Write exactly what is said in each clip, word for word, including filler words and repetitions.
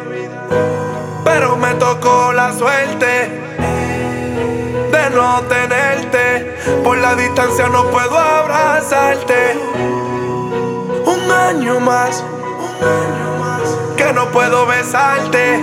pero me tocó la suerte de no tenerte. Por la distancia no puedo abrazarte. Un año más, un año más que no puedo besarte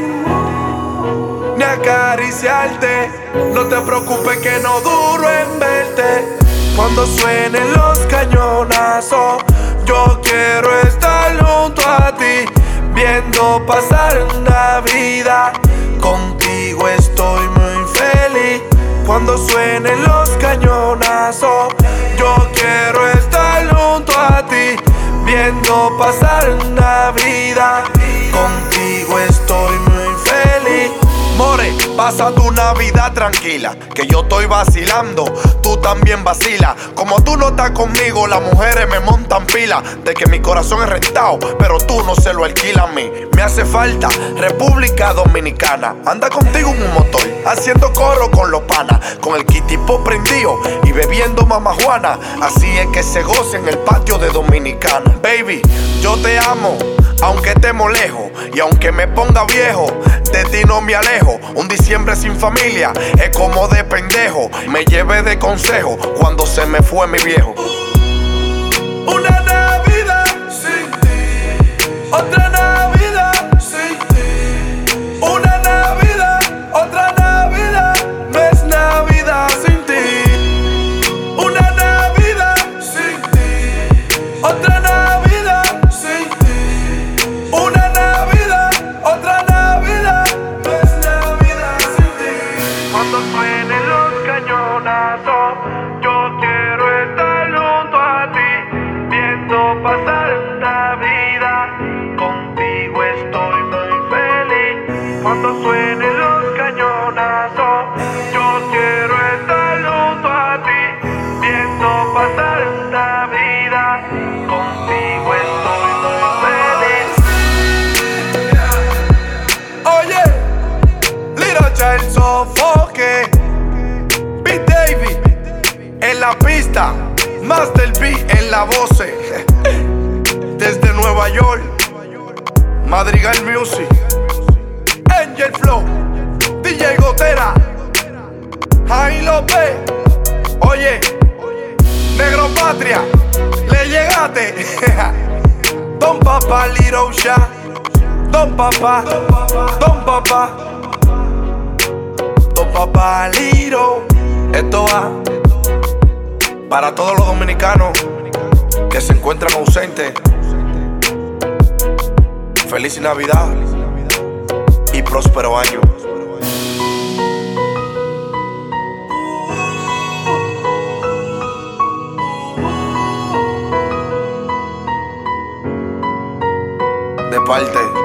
ni acariciarte. No te preocupes que no duro en verte. Cuando suenen los cañonazos, yo quiero estar junto a ti, viendo pasar la vida. Contigo estoy muy feliz. Cuando suenen los cañonazos, yo quiero estar junto a ti, viendo pasar la vida. Contigo estoy muy feliz. More, pasa tu Navidad tranquila, que yo estoy vacilando, tú también vacila. Como tú no estás conmigo, las mujeres me montan pila de que mi corazón es rentado, pero tú no se lo alquilas a mí. Me hace falta República Dominicana. Anda contigo en un motor, haciendo coro con los panas, con el kitipo prendido y bebiendo mamajuana. Así es que se goza en el patio de Dominicana. Baby, yo te amo, aunque estemos lejos, y aunque me ponga viejo, de ti no me alejo. Un diciembre sin familia es como de pendejo. Me llevé de consejo cuando se me fue mi viejo. Una Navidad sin ti, otra Navidad sin ti. Una Navidad, otra Navidad, no es Navidad sin ti. Una Navidad sin ti, otra Navidad sin ti. Una Navidad, otra Navidad, no es Navidad sin ti. Cuando suenen los cañonazos, yo quiero estar junto a ti, viendo pasar la vida. Contigo estoy muy feliz. Cuando suenen los cañonazos, yo quiero estar junto a ti, viendo pasar la vida. Contigo estoy muy feliz. Oye, Little Child Sofoque, Beat Davey en la pista, Master B en la voz. Desde Nueva York, Madrigal Music, Angel Flow, D J Gotera, Jaime López. Oye, Negro Patria, le llegaste. Don Papá Little Shah, Don Papá, Don Papá, Don Papá Little. Esto va para todos los dominicanos que se encuentran ausentes. Feliz Navidad y próspero año. De parte